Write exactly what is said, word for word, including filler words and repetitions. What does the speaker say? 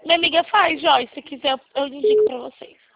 Minha amiga faz, Joyce. Se quiser, eu indico pra vocês.